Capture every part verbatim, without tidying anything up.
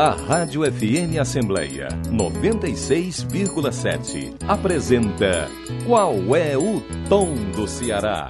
A Rádio F M Assembleia noventa e seis vírgula sete apresenta Qual é o Tom do Ceará?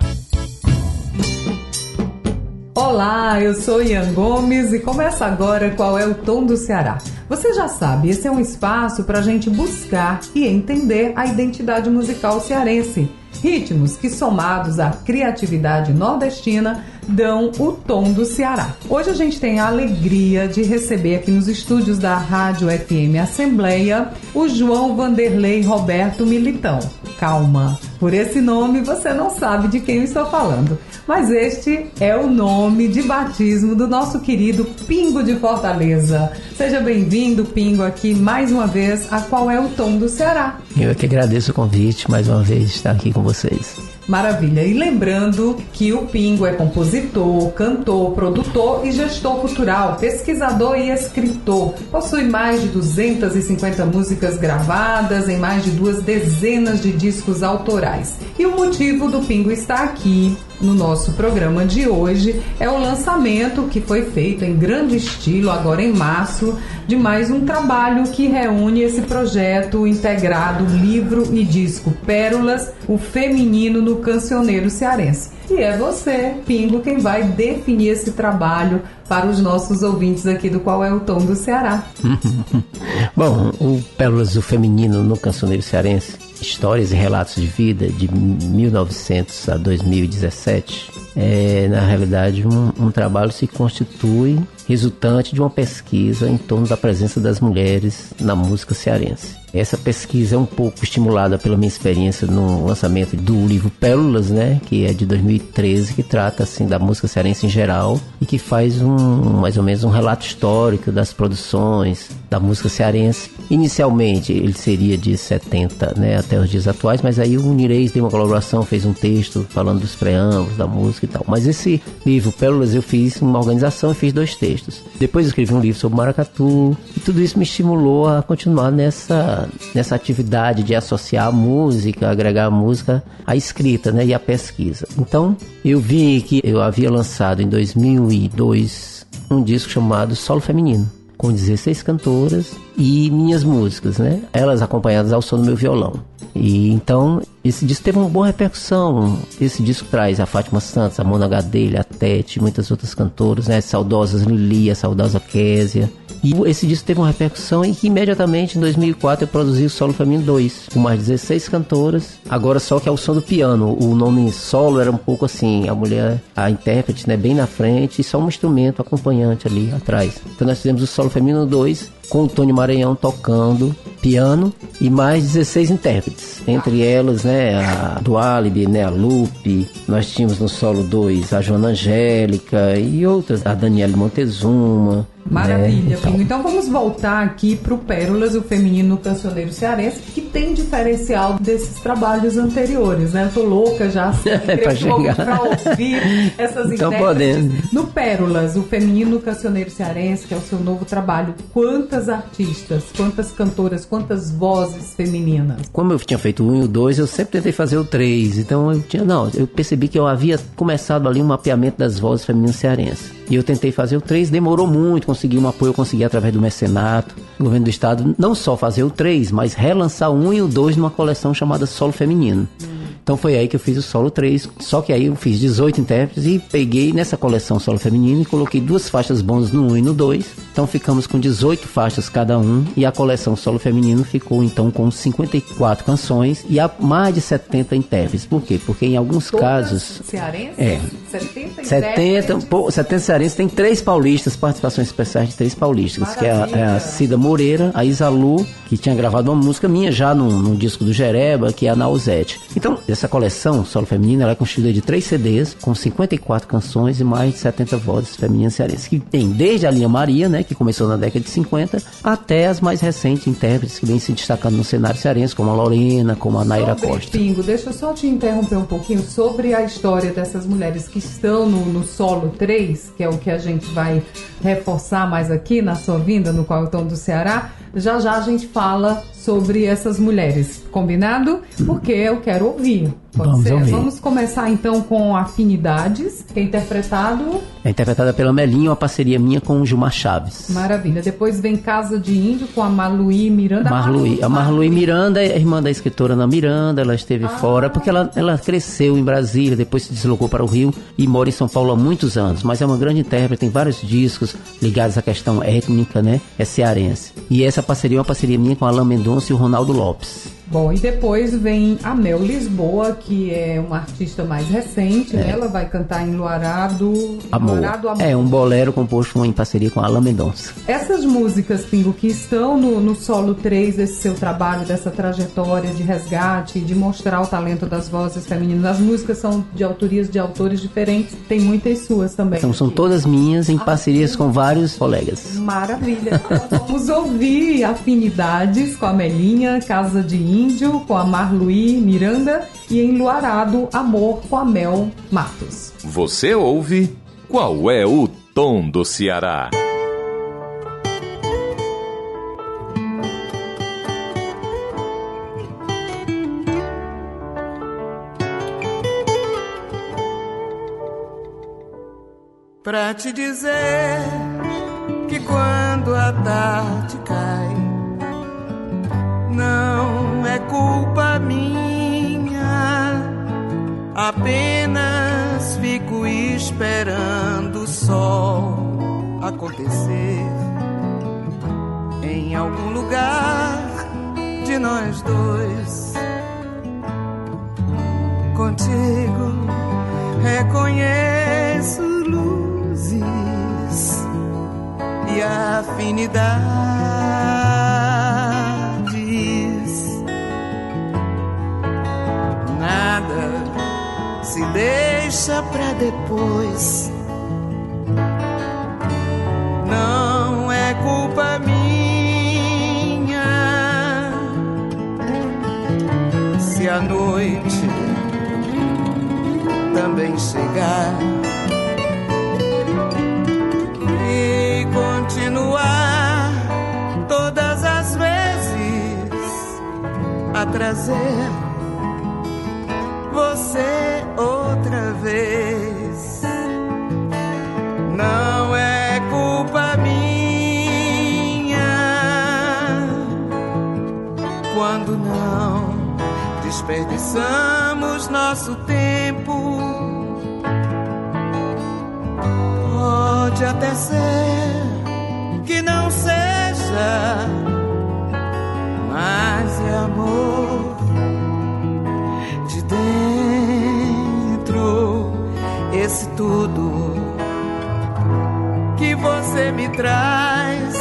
Olá, eu sou Ian Gomes e começa agora Qual é o Tom do Ceará. Você já sabe, esse é um espaço para a gente buscar e entender a identidade musical cearense. Ritmos que, somados à criatividade nordestina, dão o tom do Ceará. Hoje a gente tem a alegria de receber aqui nos estúdios da Rádio F M Assembleia o João Vanderlei Roberto Militão. Calma, por esse nome você não sabe de quem eu estou falando, mas este é o nome de batismo do nosso querido Pingo de Fortaleza. Seja bem-vindo, Pingo, aqui mais uma vez a Qual é o Tom do Ceará. Eu que agradeço o convite, mais uma vez, estar aqui com vocês. Maravilha, e lembrando que o Pingo é compositor, cantor, produtor e gestor cultural, pesquisador e escritor. Possui mais de duzentas e cinquenta músicas gravadas em mais de duas dezenas de discos autorais. E o motivo do Pingo estar aqui no nosso programa de hoje é o lançamento que foi feito em grande estilo, agora em março, de mais um trabalho que reúne esse projeto integrado livro e disco Pérolas, o feminino no cancioneiro cearense. E é você, Pingo, quem vai definir esse trabalho para os nossos ouvintes aqui do Qual é o Tom do Ceará. Bom, o Pérolas, o feminino no cancioneiro cearense, histórias e relatos de vida de mil e novecentos a dois mil e dezessete, é, na realidade, um, um trabalho se constitui resultante de uma pesquisa em torno da presença das mulheres na música cearense. Essa pesquisa é um pouco estimulada pela minha experiência no lançamento do livro Pérolas, né, que é de dois mil e treze, que trata assim da música cearense em geral e que faz um, mais ou menos um relato histórico das produções da música cearense. Inicialmente ele seria de setenta, né, até os dias atuais, mas aí o Unireis deu uma colaboração, fez um texto falando dos preâmbulos da música e tal. Mas esse livro Pérolas eu fiz uma organização e fiz dois textos. Depois eu escrevi um livro sobre maracatu e tudo isso me estimulou a continuar nessa, nessa atividade de associar a música, agregar a música à escrita, né, e à pesquisa. Então eu vi que eu havia lançado em dois mil e dois um disco chamado Solo Feminino, com dezesseis cantoras e minhas músicas, né? Elas acompanhadas ao som do meu violão. E então esse disco teve uma boa repercussão. Esse disco traz a Fátima Santos, a Mona Gadelha, a Tete, muitas outras cantoras, né? Saudosas Lili, a saudosa Késia. E esse disco teve uma repercussão e que imediatamente em dois mil e quatro eu produzi o Solo Feminino dois, com mais dezesseis cantoras, agora só que é o som do piano. O nome solo era um pouco assim, a mulher, a intérprete, né, bem na frente e só um instrumento acompanhante ali atrás. Então nós fizemos o Solo Feminino dois com o Tony Maranhão tocando piano e mais dezesseis intérpretes, entre elas, né, a Dualibe, né, a Lupe. Nós tínhamos no solo dois a Joana Angélica e outras, a Daniele Montezuma. Maravilha, né, Pingo. Então vamos voltar aqui pro Pérolas, o feminino no cancioneiro cearense, que tem diferencial desses trabalhos anteriores, né? Eu tô louca já assim, é pra, chegar. pra ouvir essas então, intérpretes. No Pérolas, o feminino no cancioneiro cearense, que é o seu novo trabalho, quantas artistas, quantas cantoras, quantas vozes femininas? Como eu tinha feito o um e o dois, eu sempre tentei fazer o três. Então eu tinha, não, eu percebi que eu havia começado ali um mapeamento das vozes femininas cearenses. E eu tentei fazer o três, demorou muito, consegui um apoio, eu consegui através do mecenato, do governo do estado, não só fazer o três, mas relançar o um e o dois numa coleção chamada Solo Feminino. Então foi aí que eu fiz o Solo três, só que aí eu fiz dezoito intérpretes e peguei nessa coleção Solo Feminino e coloquei duas faixas bônus no um e no dois. Então ficamos com dezoito faixas cada um e a coleção Solo Feminino ficou então com cinquenta e quatro canções e há mais de setenta intérpretes. Por quê? Porque em alguns Todas casos... cearenses? É. setenta, setenta, pô, setenta cearenses, tem três paulistas, participações especiais de três paulistas. Maravilha. Que é a, é a Cida Moreira, a Isalu, que tinha gravado uma música minha já no, no disco do Jereba, que é a Nausete. Então, essa coleção Solo Feminino, ela é constituída de três C Ds, com cinquenta e quatro canções e mais de setenta vozes femininas cearenses, que tem desde a linha Maria, né, que começou na década de cinquenta, até as mais recentes intérpretes que vêm se destacando no cenário cearense, como a Lorena, como a Naira sobre, Costa. Pingo, deixa eu só te interromper um pouquinho sobre a história dessas mulheres que estão no, no Solo três, que é o que a gente vai reforçar mais aqui na sua vinda no Qual é o Tom do Ceará. Já já a gente fala sobre essas mulheres, combinado? Porque eu quero ouvir. Pode Vamos ser? ouvir. Vamos começar então com Afinidades, que é interpretado... É interpretada pela Melinha, uma parceria minha com o Gilmar Chaves. Maravilha. Depois vem Casa de Índio com a Marluí Miranda. Marluí. A Marluí Miranda é irmã da escritora Ana Miranda, ela esteve ah. fora, porque ela, ela cresceu em Brasília, depois se deslocou para o Rio e mora em São Paulo há muitos anos, mas é uma grande intérprete, tem vários discos ligados à questão étnica, né? É cearense. E essa parceria é uma parceria minha com a Alain Mendonça e o Ronaldo Lopes. Bom, e depois vem a Mel Lisboa, que é uma artista mais recente, é. né? Ela vai cantar em Luarado Amor. Luarado Amor. É um bolero composto em parceria com a Alain Mendonça. Essas músicas, Pingo, que estão no, no solo três desse seu trabalho, dessa trajetória de resgate, de mostrar o talento das vozes femininas, as músicas são de autorias de autores diferentes, tem muitas suas também. Então são todas minhas em parcerias ah, com vários colegas. Maravilha. Então vamos ouvir Afinidades com a Melinha, Casa de Índio com a Marluí Miranda e em Luarado Amor com a Mel Matos. Você ouve Qual é o Tom do Ceará? Pra te dizer que quando a tarde cai, não é culpa minha, apenas fico esperando o sol acontecer em algum lugar de nós dois. Contigo reconheço luzes e afinidade. Nada se deixa pra depois. Não é culpa minha se a noite também chegar e continuar todas as vezes a trazer você outra vez. Não é culpa minha quando não desperdiçamos nosso tempo. Pode até ser que não seja, mas é amor de dentro, esse tudo que você me traz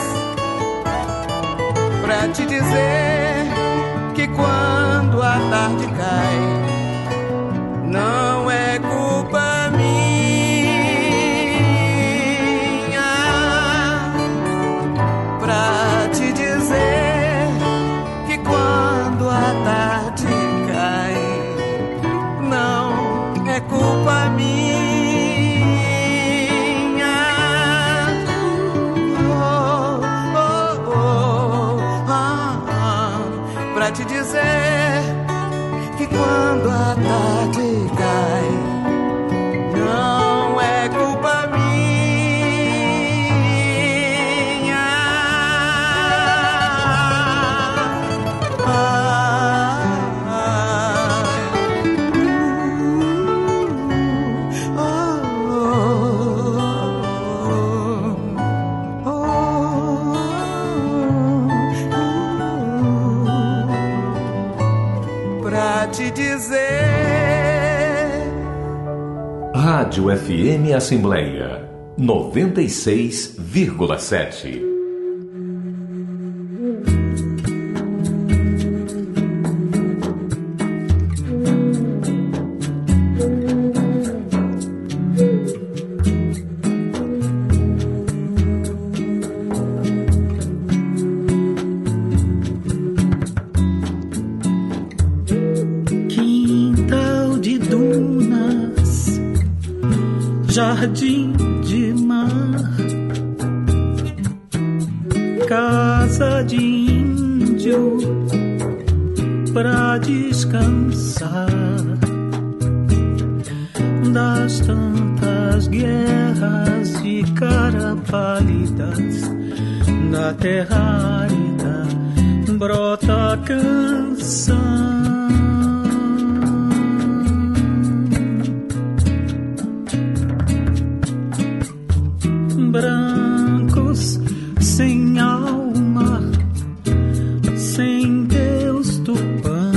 pra te dizer que quando a tarde cai, não é culpa minha. Pra te dizer que quando a tarde cai, não é culpa minha. Oh, oh, oh, ah, ah. Pra te dizer que quando a tarde cai, não é culpa minha. Ah, ah, uh, oh, oh, oh, pra te dizer. Rádio F M Assembleia noventa e seis vírgula sete. Quintal de dunas, jardim de mar, casa de índio pra descansar. das tantas guerras de cara pálidas, da terra árida brota a canção. Brancos sem alma, sem Deus Tupã,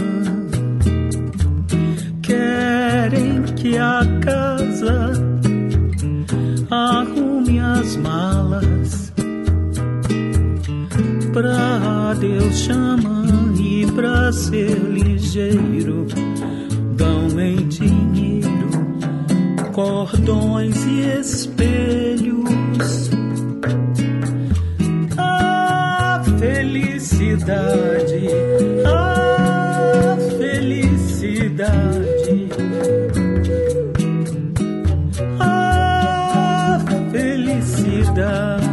querem que a casa arrume as malas pra Deus chamar e pra ser ligeiro dão em dinheiro cordões e espelhos. A felicidade, a felicidade, a felicidade.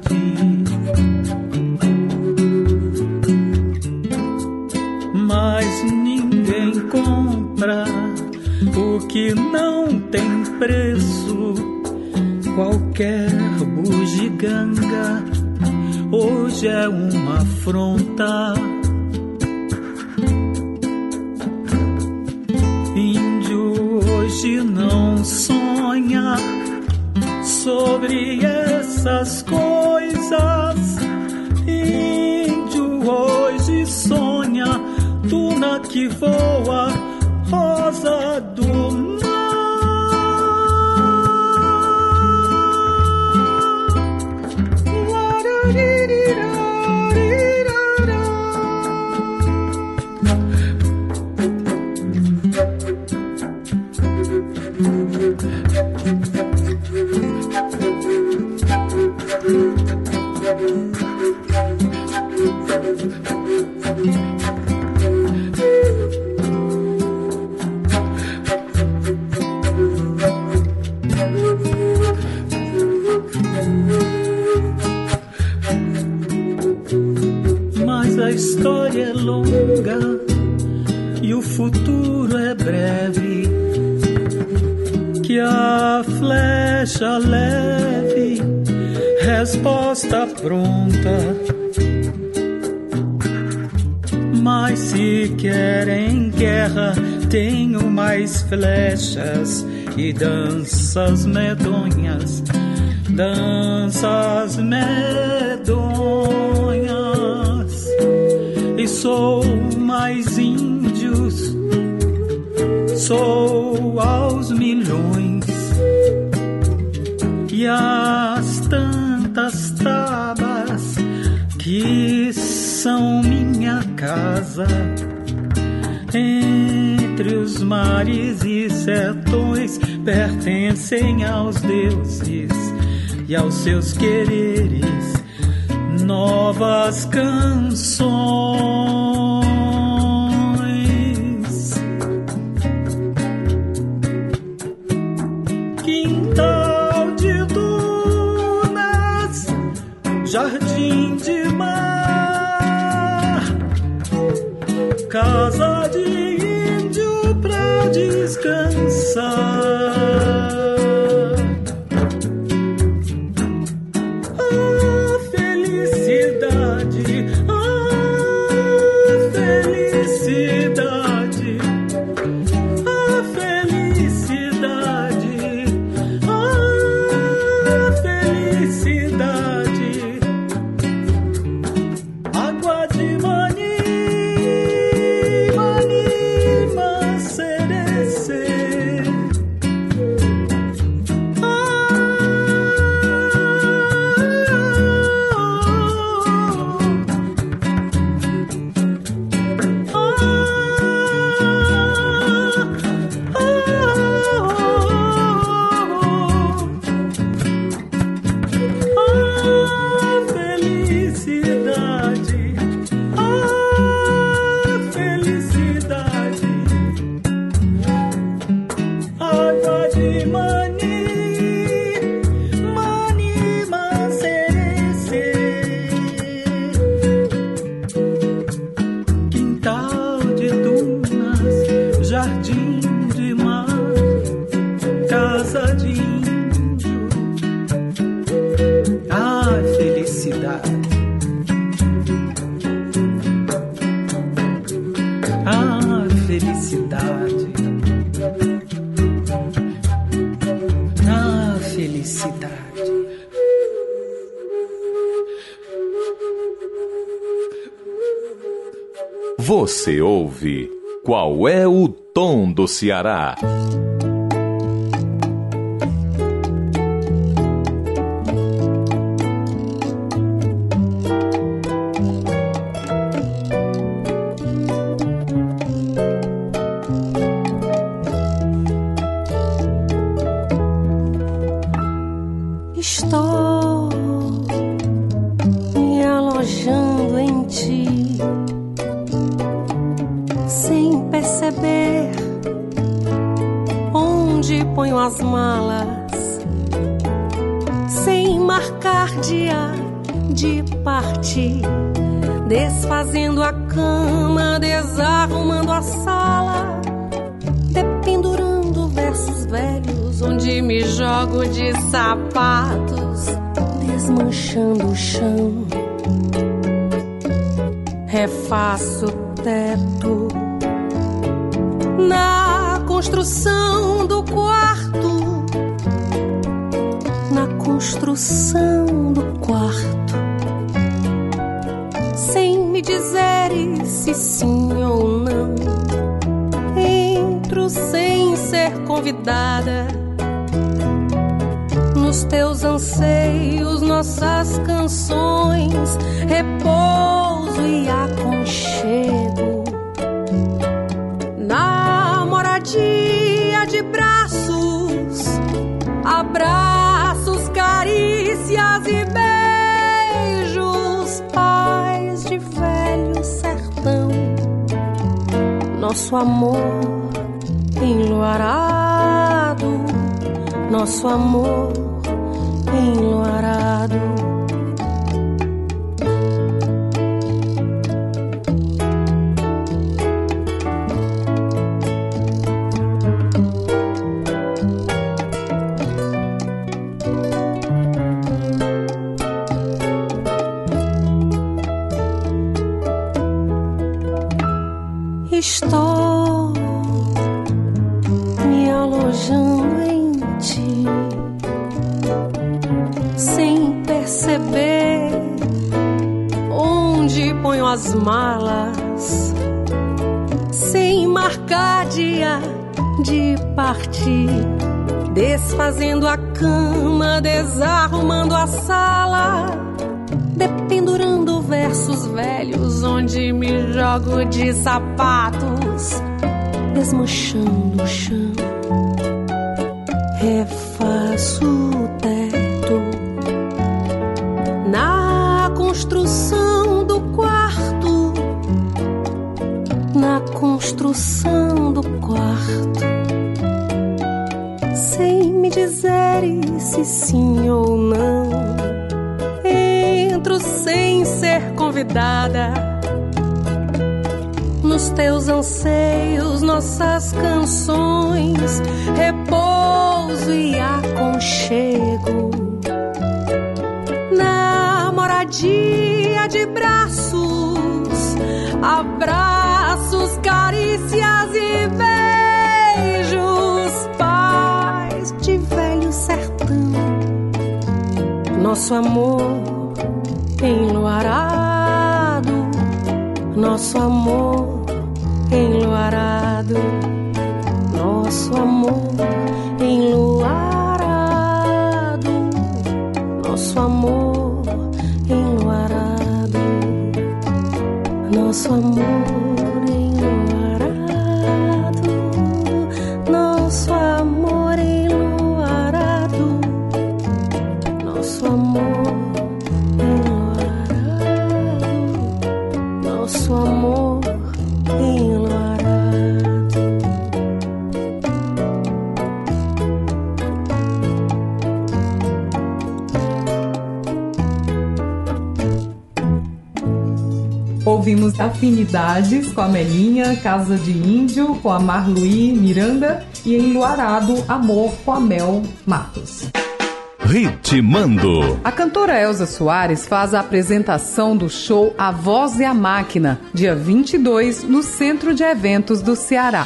Mas ninguém compra o que não tem preço. Qualquer bugiganga hoje é uma afronta. Índio hoje não sonha sobre essas coisas. Índio hoje sonha tuna que voa, rosa do mar. Mas a história é longa e o futuro é breve. Que a flecha leve resposta pronta. Mas se querem guerra, tenho mais flechas e danças medonhas, danças medonhas. E sou mais índios, sou aos milhões, e as tantas tabas que são minha casa, entre os mares e sertões, pertencem aos deuses e aos seus quereres, novas canções. Quintal de dunas, jardim de mar, casa de índio pra descansar. Você ouve Qual é o Tom do Ceará? Estou me alojando em ti, sem perceber onde ponho as malas, sem marcar dia de partir, desfazendo a cama, desarrumando a sala, dependurando versos velhos onde me jogo de sapatos, desmanchando o chão, refaço o teto, na construção do quarto, na construção do quarto, sem me dizeres se sim ou não, entro sem ser convidada, nos teus anseios, nossas canções, repouso e aconchego, na moradia de braços, abraços, carícias e beijos, paz de velho sertão, nosso amor enluarado, nosso amor enluarado. Estou me alojando em ti, sem perceber onde ponho as malas, sem marcar dia de partir, desfazendo a cama, desarrumando a sala, dependurando versos velhos onde me jogo de sapatos, desmanchando o chão, refaço o teto, na construção do quarto, na construção do quarto, sem me dizeres se sim ou não, entro sem ser convidada, nos teus anseios, nossas canções, repouso e aconchego, na moradia de braços, abraços, carícias e beijos, paz de velho sertão, nosso amor enluarado, nosso amor enluarado, nosso amor enluarado, nosso amor enluarado, nosso amor enluarado, nosso amor enluarado, nosso amor nosso amor enluarado. Ouvimos Afinidades com a Melinha, Casa de Índio com a Marluí Miranda e Enluarado, Amor com a Mel Matos. Ritmando. A cantora Elza Soares faz a apresentação do show A Voz e a Máquina, dia vinte e dois, no Centro de Eventos do Ceará.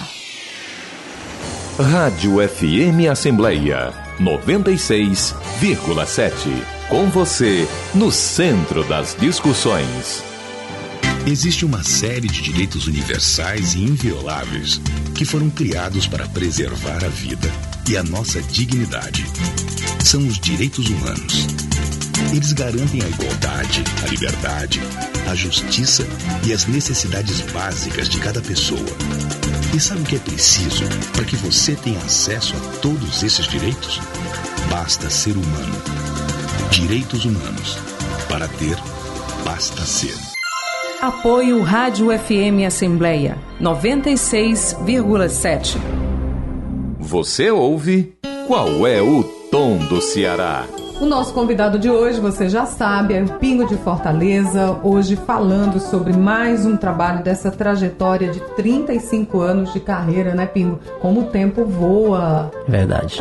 Rádio F M Assembleia noventa e seis vírgula sete. Com você, no centro das discussões. Existe uma série de direitos universais e invioláveis que foram criados para preservar a vida e a nossa dignidade. São os direitos humanos. Eles garantem a igualdade, a liberdade, a justiça e as necessidades básicas de cada pessoa. E sabe o que é preciso para que você tenha acesso a todos esses direitos? Basta ser humano. Direitos humanos. Para ter, basta ser. Apoio Rádio F M Assembleia noventa e seis vírgula sete. Você ouve Qual é o Tom do Ceará? O nosso convidado de hoje, você já sabe, é o Pingo de Fortaleza, hoje falando sobre mais um trabalho dessa trajetória de trinta e cinco anos de carreira, né, Pingo? Como o tempo voa. Verdade.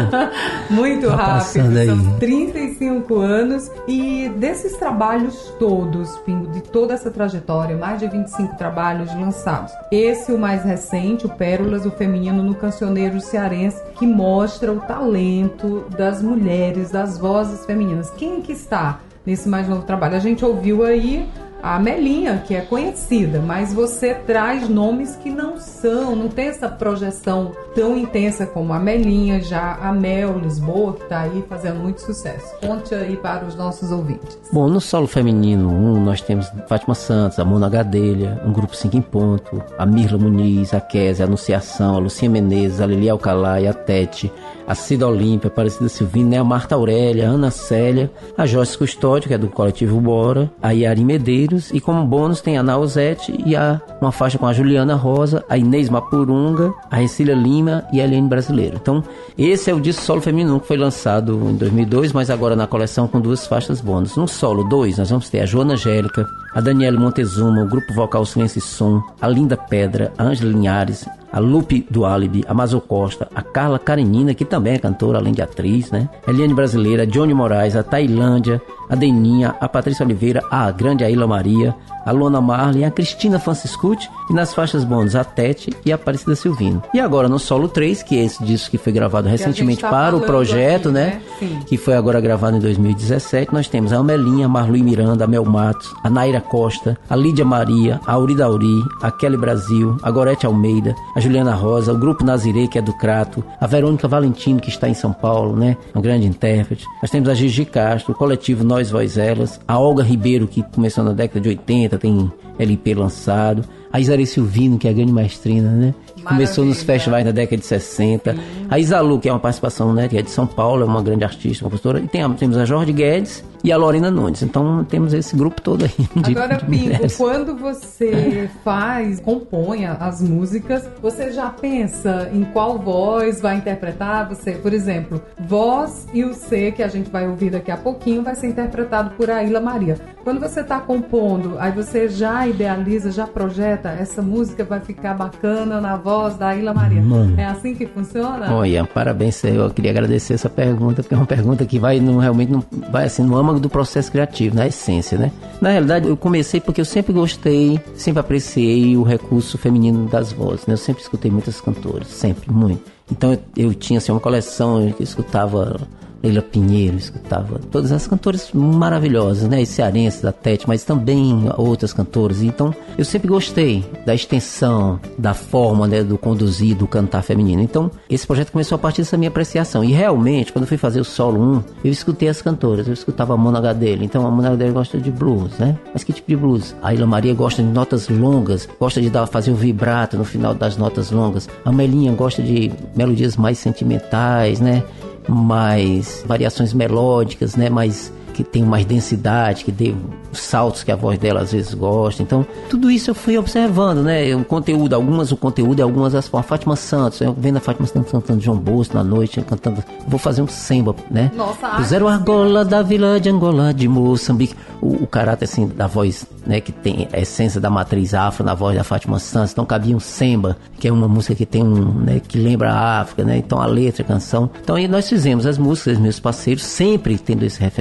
Muito tá rápido, aí. são trinta e cinco anos. E desses trabalhos todos, Pingo, de toda essa trajetória, mais de vinte e cinco trabalhos lançados. Esse, o mais recente, o Pérolas, o Feminino no Cancioneiro Cearense, que mostra o talento das mulheres, das vozes femininas. Quem que está nesse mais novo trabalho? A gente ouviu aí a Melinha, que é conhecida, mas você traz nomes que não são, não tem essa projeção tão intensa como a Melinha, já a Mel Lisboa, que está aí fazendo muito sucesso. Conte aí para os nossos ouvintes. Bom, no solo feminino um, nós temos Fátima Santos, a Mona Gadelha, um grupo cinco em ponto, a Mirla Muniz, a Kézia, a Anunciação, a Lucinha Menezes, a Lili Alcalá, a Tete, a Cida Olímpia, a Aparecida Silvina, né? A Marta Aurélia, a Ana Célia, a Joyce Custódio, que é do coletivo Bora, a Yari Medeiros, e como bônus tem a Nausete e a, uma faixa com a Juliana Rosa, a Inês Mapurunga, a Recília Lima e a Helene Brasileiro. Então, esse é o disco solo feminino que foi lançado em dois mil e dois, mas agora na coleção com duas faixas bônus. No solo dois, nós vamos ter a Joana Angélica, a Daniela Montezuma, o grupo vocal Silêncio e Som, a Linda Pedra, a Ângela Linhares, a Lupe do Alibi, a Mazo Costa, a Carla Karenina, que também é cantora, além de atriz, né? A Eliane Brasileira, a Johnny Moraes, a Tailândia, a Deninha, a Patrícia Oliveira, a grande Aila Maria, a Luana Marley, a Cristina Franciscucci e nas faixas bônus a Tete e a Aparecida Silvino. E agora no solo três, que é esse disco que foi gravado recentemente tá para o projeto, aqui, né? né? Que foi agora gravado em dois mil e dezessete, nós temos a Amelinha, a Marluí Miranda, a Mel Matos, a Naira Costa, a Lídia Maria, a Auri Dauri, a Kelly Brasil, a Gorete Almeida, a Juliana Rosa, o grupo Nazirê, que é do Crato, a Verônica Valentino, que está em São Paulo, né? Uma grande intérprete. Nós temos a Gigi Castro, o coletivo Nós Voz Elas, a Olga Ribeiro, que começou na década de oitenta, tem L P lançado, a Isari Silvino, que é a grande maestrina, né? Que começou nos festivais da década de sessenta. Sim. A Isalu, que é uma participação, né? Que é de São Paulo, é uma grande artista, compositora. E tem a, temos a Jorge Guedes e a Lorena Nunes. Então temos esse grupo todo aí. De, Agora, de Pingo, mulheres. Quando você faz, compõe as músicas, você já pensa em qual voz vai interpretar? Você, por exemplo, voz e o C, que a gente vai ouvir daqui a pouquinho, vai ser interpretado por Aila Maria. Quando você está compondo, aí você já idealiza, já projeta, essa música vai ficar bacana na voz da Aila Maria. Mano. É assim que funciona? Olha, parabéns, eu queria agradecer essa pergunta, porque é uma pergunta que vai no, realmente no, vai assim, no âmago do processo criativo, na essência, né? Na realidade, eu comecei porque eu sempre gostei, sempre apreciei o recurso feminino das vozes, né? Eu sempre escutei muitas cantoras, sempre, muito. Então eu, eu tinha assim, uma coleção, eu escutava Leila Pinheiro, escutava todas as cantoras maravilhosas, né? As cearenses, a Tete, mas também outras cantoras. Então, eu sempre gostei da extensão, da forma, né? Do conduzir, do cantar feminino. Então, esse projeto começou a partir dessa minha apreciação. E realmente, quando eu fui fazer o solo um, eu escutei as cantoras. Eu escutava a Mona Gadelha. Então, a Mona Gadelha gosta de blues, né? Mas que tipo de blues? A Aila Maria gosta de notas longas, gosta de dar, fazer o vibrato no final das notas longas. A Melinha gosta de melodias mais sentimentais, né? Mais variações melódicas, né? Mais que tem mais densidade, que dê saltos que a voz dela às vezes gosta. Então, tudo isso eu fui observando, né? O conteúdo, algumas o conteúdo e algumas as formas. Fátima Santos, eu vendo a Fátima Santos cantando João Bosco na noite, cantando, vou fazer um samba, né? Nossa, Zero Argola da Vila de Angola de Moçambique. O, o caráter assim da voz, né, que tem a essência da matriz afro na voz da Fátima Santos. Então cabia um samba, que é uma música que tem um, né, que lembra a África, né? Então a letra, a canção. Então aí nós fizemos as músicas, meus parceiros, sempre tendo esse referencial nas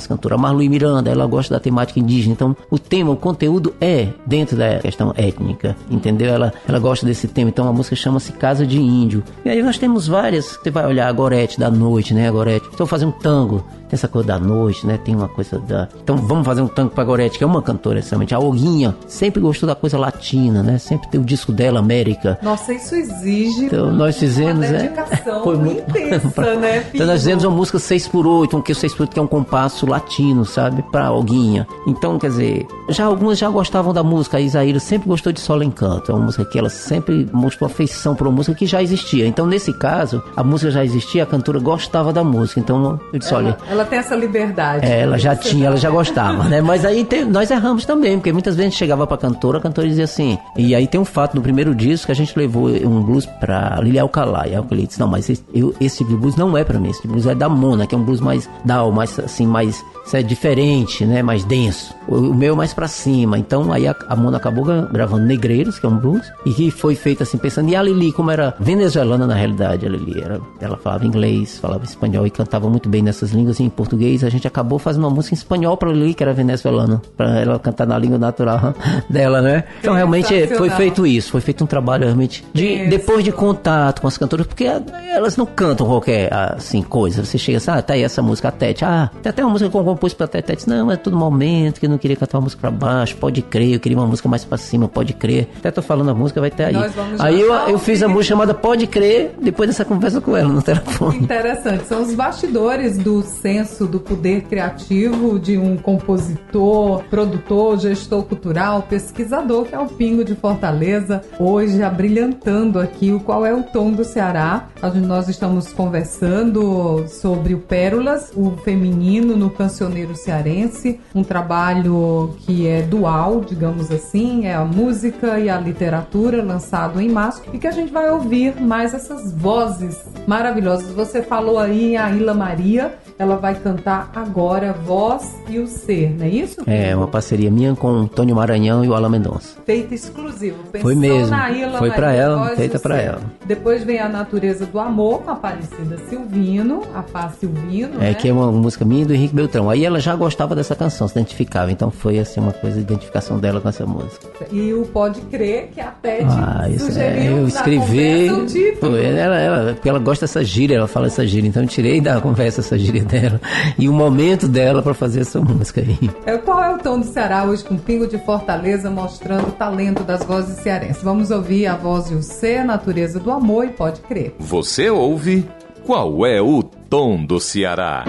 as cantoras. A Marluí Miranda, ela gosta da temática indígena, então o tema, o conteúdo é dentro da questão étnica, entendeu? Ela, ela gosta desse tema, então a música chama-se Casa de Índio. E aí nós temos várias, você vai olhar a Gorete da noite, né, a Gorete. Então fazer um tango, tem essa coisa da noite, né, tem uma coisa da... Então vamos fazer um tango pra Gorete, que é uma cantora, exatamente. A Olguinha sempre gostou da coisa latina, né, sempre tem o disco dela, América. Nossa, isso exige então, nós fizemos, uma dedicação é, foi muito intensa, né, filho? Então nós fizemos uma música seis por oito, um que seis por oito que é um compasso latino, sabe, pra Olguinha. Então, quer dizer, já algumas já gostavam da música. A Isaíra sempre gostou de Solo Encanto, é uma música que ela sempre mostrou afeição por uma música que já existia. Então, nesse caso, a música já existia, a cantora gostava da música. Então, eu disse, ela, olha... Ela tem essa liberdade. É, ela já tinha, ela já gostava, né? Mas aí tem, nós erramos também, porque muitas vezes a gente chegava pra cantora, a cantora dizia assim... E aí tem um fato, no primeiro disco, que a gente levou um blues pra Lili Alcalá. E aí eu disse, não, mas esse, eu, esse tipo de blues não é pra mim. Esse tipo de blues é da Mona, que é um blues mais down, mais assim, mais... Isso é diferente, né? Mais denso. O, o meu é mais pra cima. Então aí a, a Mona acabou gravando Negreiros, que é um blues, e que foi feito assim, pensando. E a Lili, como era venezuelana na realidade, a Lili era, ela falava inglês, falava espanhol e cantava muito bem nessas línguas. E em português a gente acabou fazendo uma música em espanhol pra Lili, que era venezuelana, pra ela cantar na língua natural dela, né? Então realmente foi feito isso, foi feito um trabalho realmente de, depois de contato com as cantoras, porque elas não cantam qualquer assim coisa. Você chega assim, ah, tá aí essa música, a Tete, ah, tem até uma música com compôs pra Tete, disse, não, é todo momento que eu não queria cantar uma música pra baixo, pode crer, eu queria uma música mais pra cima, pode crer. Até tô falando a música, vai ter aí. Aí eu, eu fiz a música chamada Pode Crer, depois dessa conversa com ela no telefone. Interessante, são os bastidores do senso do poder criativo de um compositor, produtor, gestor cultural, pesquisador, que é o Pingo de Fortaleza, hoje abrilhantando aqui o Qual é o Tom do Ceará. Nós estamos conversando sobre o Pérolas, o feminino no cancioneiro cearense, um trabalho que é dual, digamos assim, é a música e a literatura, lançado em março, e que a gente vai ouvir mais essas vozes maravilhosas. Você falou aí em Aila Maria, ela vai cantar agora Voz e o Ser, não é isso? É, uma parceria minha com o Antônio Maranhão e o Alan Mendonça. Feita exclusivo. Pensou foi mesmo, na Aila foi Maria, pra ela, Voz feita pra ela. Depois vem A Natureza do Amor, com a Aparecida Silvino, a Pá Silvino, É, né? que é uma música minha e do Henrique Beltrão. Aí ela já gostava dessa canção, se identificava. Então foi assim uma coisa de identificação dela com essa música. E o Pode Crer, que a Tete ah, isso sugeriu é, eu escrevi, na conversa, o título. Ela, ela, porque ela gosta dessa gíria, ela fala essa gíria. Então eu tirei da conversa essa gíria dela e o momento dela pra fazer essa música aí. É, qual é o tom do Ceará hoje com Pingo de Fortaleza, mostrando o talento das vozes cearenses? Vamos ouvir a Voz e o Ser, Natureza do Amor e Pode Crer. Você ouve Qual é o Tom do Ceará?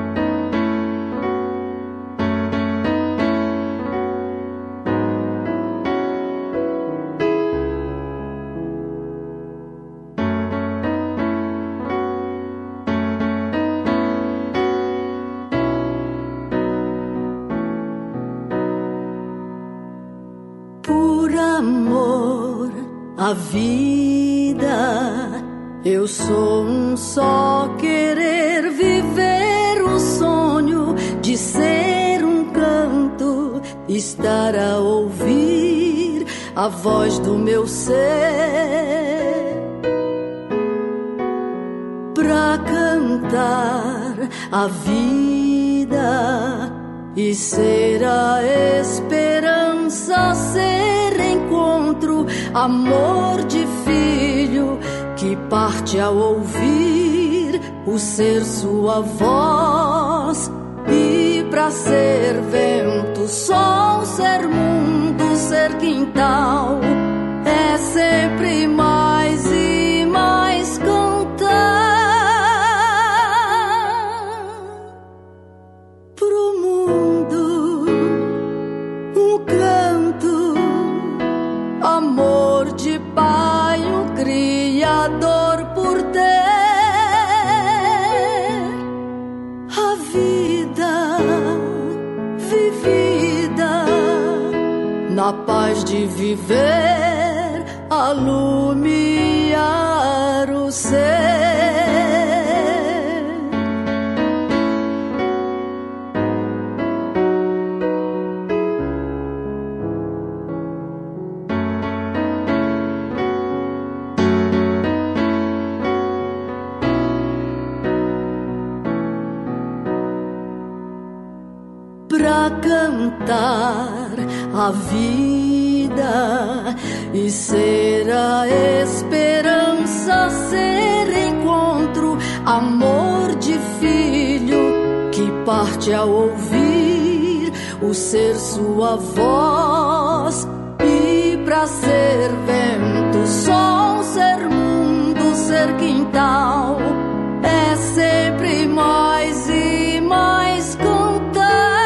A vida, eu sou um só querer viver o sonho de ser um canto, estar a ouvir a voz do meu ser, pra cantar a vida e ser a esperança, ser encontro, amor de filho que parte ao ouvir o ser sua voz, e pra ser vento, sol, ser mundo, ser quintal, é sempre mais e mais cantar pro mundo um canto, amor de pai, um criador por ter a vida vivida na paz de viver, alumiar o ser. a cantar a vida e ser a esperança, ser encontro, amor de filho que parte ao ouvir o ser sua voz. E pra ser vento, sol, ser mundo, ser quintal, é sempre mais e mais cantar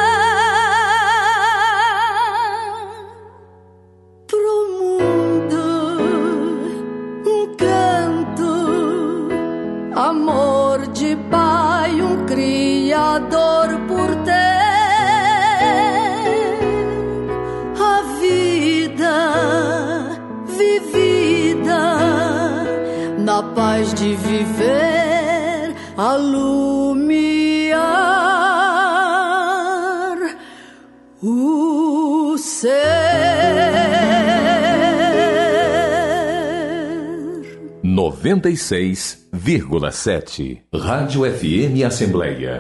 pro mundo um canto, amor de pai, um criador por ter a vida vivida na paz de viver, alumiar o ser. noventa e seis vírgula sete Rádio F M Assembleia.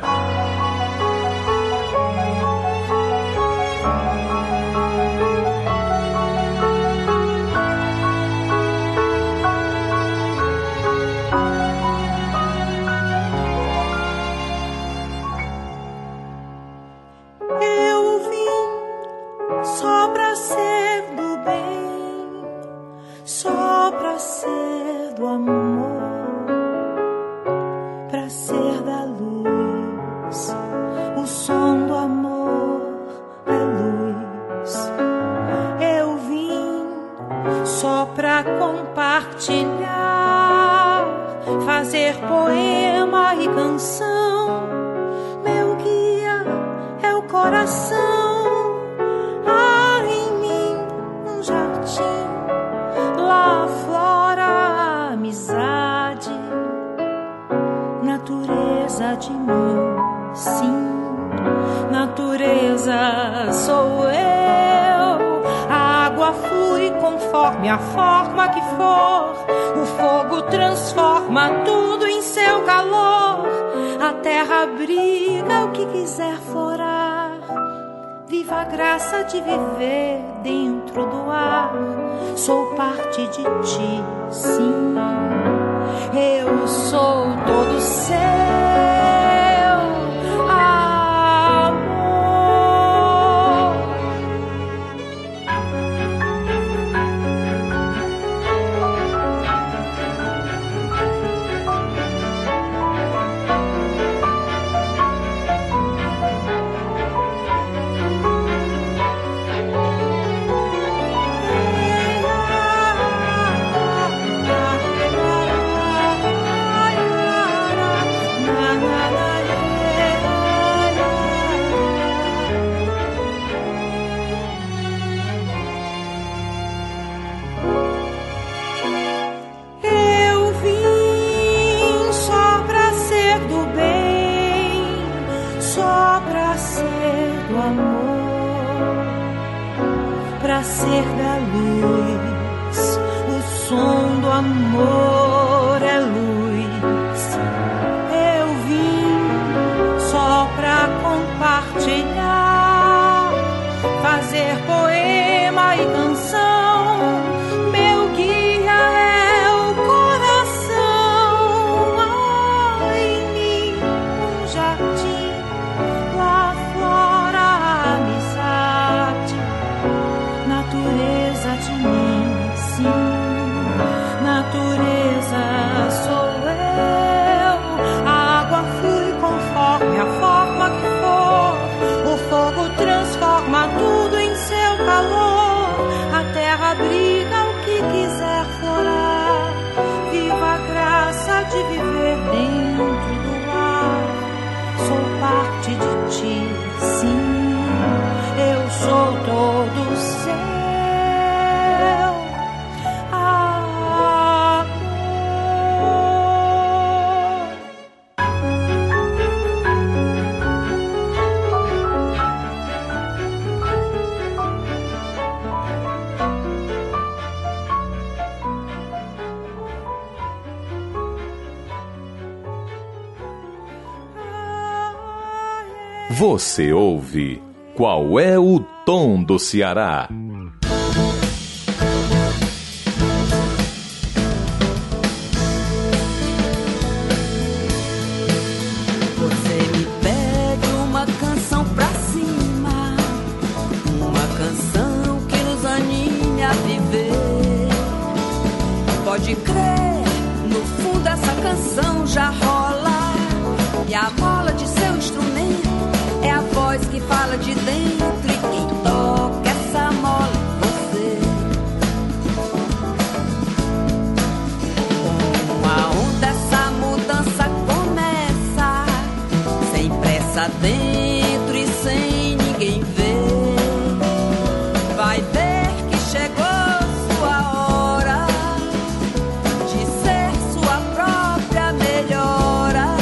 De viver dentro do ar, sou parte de ti, sim. Eu sou todo seu amor. Ser da luz, o som do amor é luz. Eu vim só pra compartilhar, fazer poema e canção. Meu guia é o coração. Há em mim um jardim, lá fora a amizade. Natureza de mim, sim, natureza sou eu. A água flui conforme a forma que for, o fogo transforma tudo em seu calor, a terra abriga o que quiser florar. Viva a graça de viver dentro do ar, sou parte de ti, sim, eu sou todo seu. Você ouve Qual é o tom do Ceará? Você me pede uma canção pra cima, uma canção que nos anime a viver. Pode crer, no fundo essa canção já rola, e a mola de seu instrumento é a voz que fala de dentro, e quem toca essa mola é você. Uma onda, essa mudança começa, sem pressa dentro e sem ninguém ver. Vai ver que chegou sua hora de ser sua própria melhora.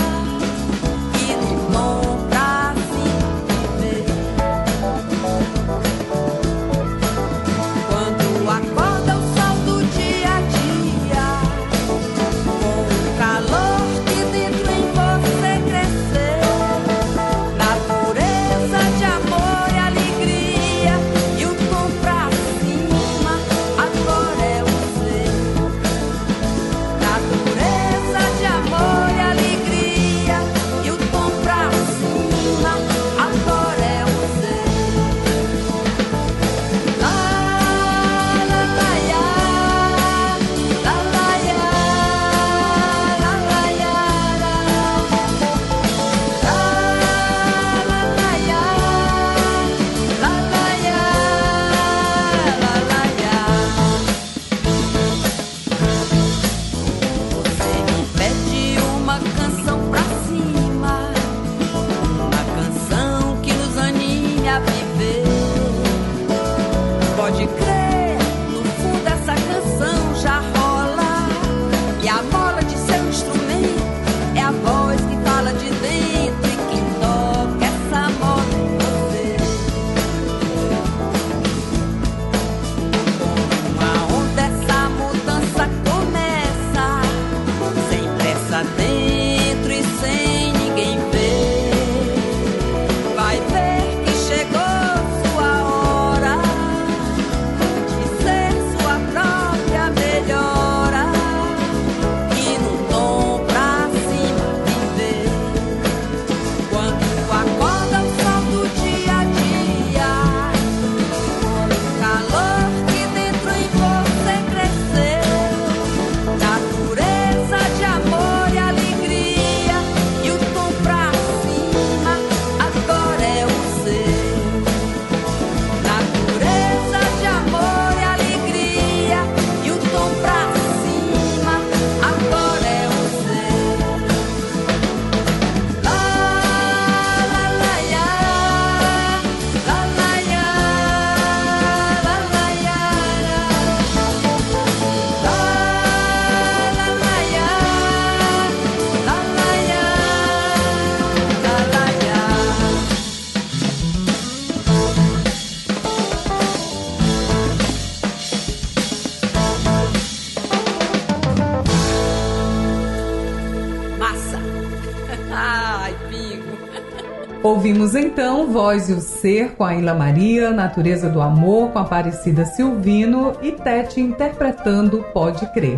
Ouvimos então Voz e o Ser com a Ilha Maria, Natureza do Amor com a Aparecida Silvino e Tete interpretando Pode Crer.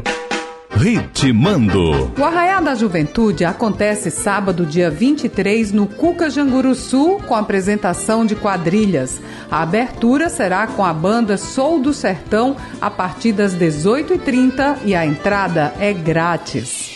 Ritmando. O Arraiá da Juventude acontece sábado, dia vinte e três, no Cuca Janguruçu, com apresentação de quadrilhas. A abertura será com a banda Sou do Sertão a partir das dezoito e trinta e a entrada é grátis.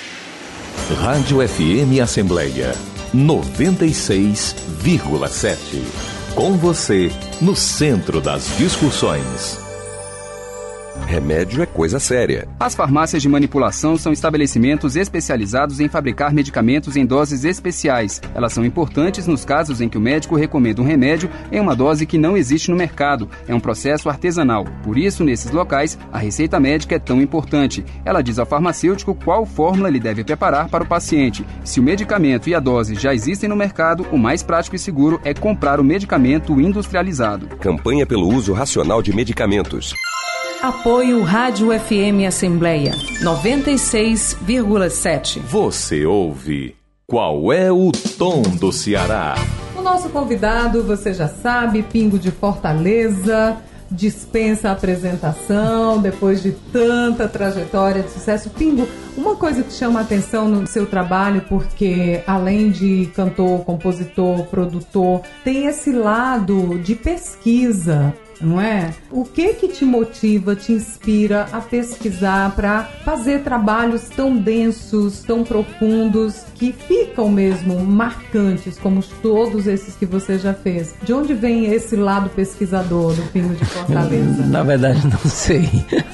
Rádio F M Assembleia noventa e seis vírgula sete. Com você, no centro das discussões. Remédio é coisa séria. As farmácias de manipulação são estabelecimentos especializados em fabricar medicamentos em doses especiais. Elas são importantes nos casos em que o médico recomenda um remédio em uma dose que não existe no mercado. É um processo artesanal. Por isso, nesses locais, a receita médica é tão importante. Ela diz ao farmacêutico qual fórmula ele deve preparar para o paciente. Se o medicamento e a dose já existem no mercado, o mais prático e seguro é comprar o medicamento industrializado. Campanha pelo uso racional de medicamentos. Apoio Rádio F M Assembleia noventa e seis vírgula sete. Você ouve Qual é o Tom do Ceará? O nosso convidado, você já sabe, Pingo de Fortaleza, dispensa a apresentação depois de tanta trajetória de sucesso. Pingo, uma coisa que chama a atenção no seu trabalho, porque além de cantor, compositor, produtor, tem esse lado de pesquisa, não é? O que que te motiva, te inspira a pesquisar para fazer trabalhos tão densos, tão profundos, que ficam mesmo marcantes, como todos esses que você já fez? De onde vem esse lado pesquisador do Pingo de Fortaleza? Na verdade, não sei.